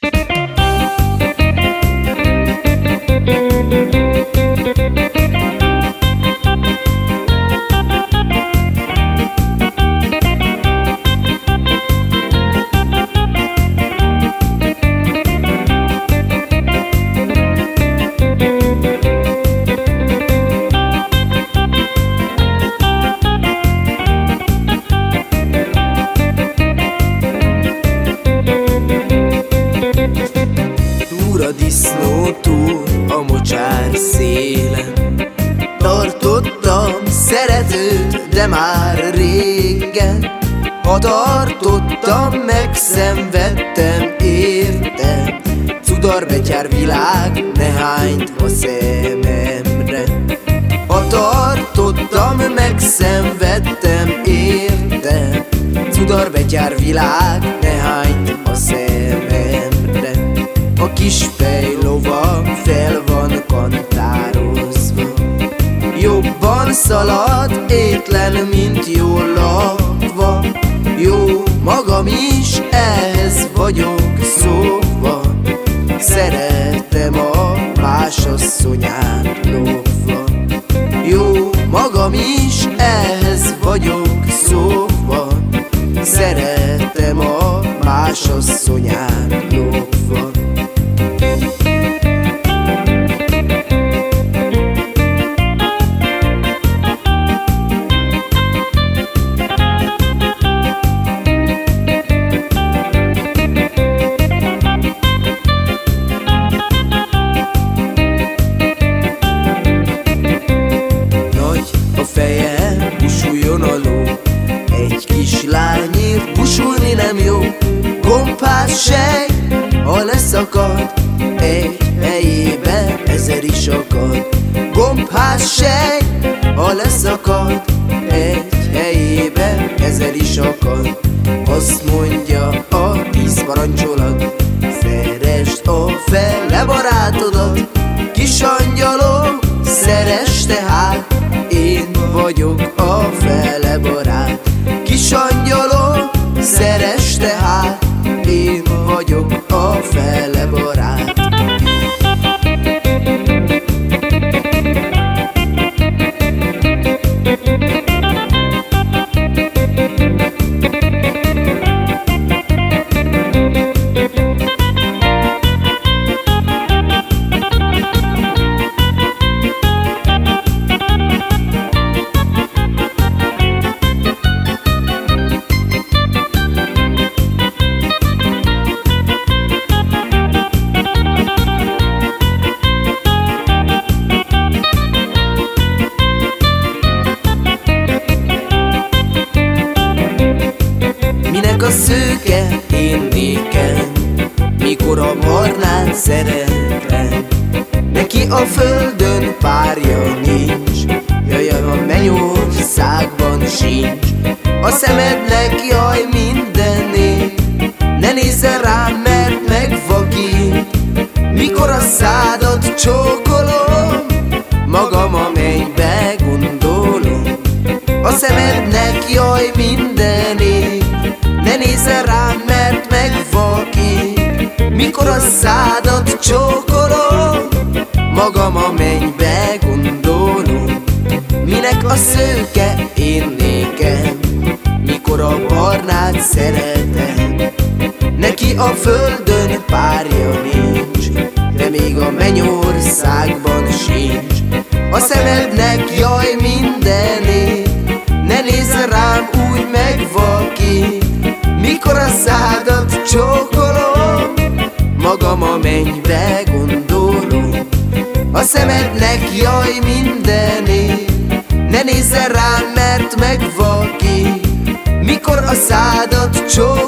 A disznó túl a mocsár szélen tartottam szeretőt, de már régen. Ha tartottam, megszenvedtem, értem. Cudarbetyár világ ne hányt a szememre. Ha tartottam, megszenvedtem, értem. Cudarbetyár világ ne hányt a szememre. A kis fejlovam fel van kantározva, jobban szalad, étlen, mint jól lakva. Jó magam is ehhez vagyok szokva, szeretem a másasszonyát lopva. Jó magam is ehhez vagyok szokva, szeretem a másasszonyát lopva. Busuljon a ló, egy kislányért busulni nem jó. Gombás sej, ha leszakad, egy helyében ezer is akad. Gombás sej, ha leszakad, egy helyében ezer is akad. Azt mondja a 10 parancsolat, szeresd a fele barátodat. Kis angyalom, szeresd tehát, én vagyok a fele barát. Kis angyalom, szeresd tehát, én vagyok a fele barát. Minek a szőke én nékem, mikor a barnát szeretem. Neki a földön párja nincs, jaj, a mennyországban sincs. A szemednek jaj mindenné, ne nézzen rám, mert megvakít. Mikor a szádat csókolom, magam a mennybe gondolom. A szemednek jaj mindenné, ne nézzen rám, mert megvakít. Mikor a szádat csókolom, magam a mennybe gondolom. Minek a szőke én nékem, mikor a barnát szeretem. Neki a földön párja nincs, de még a mennyországban sincs. A szemednek jaj mindenné, ne nézz rám úgy megvakít. Mikor a szádat csókolom, magam a mennybe gondolom. A szemednek jaj mindené, ne nézzen rám, mert megvakít. Mikor a szádat csókolom,